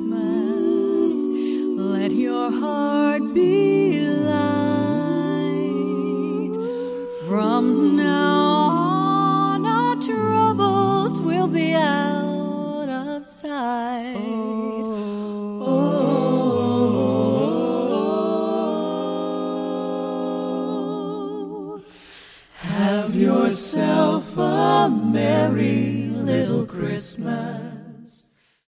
Christmas. Let your heart be light. From now on, our troubles will be out of sight. Have yourself a merry little Christmas.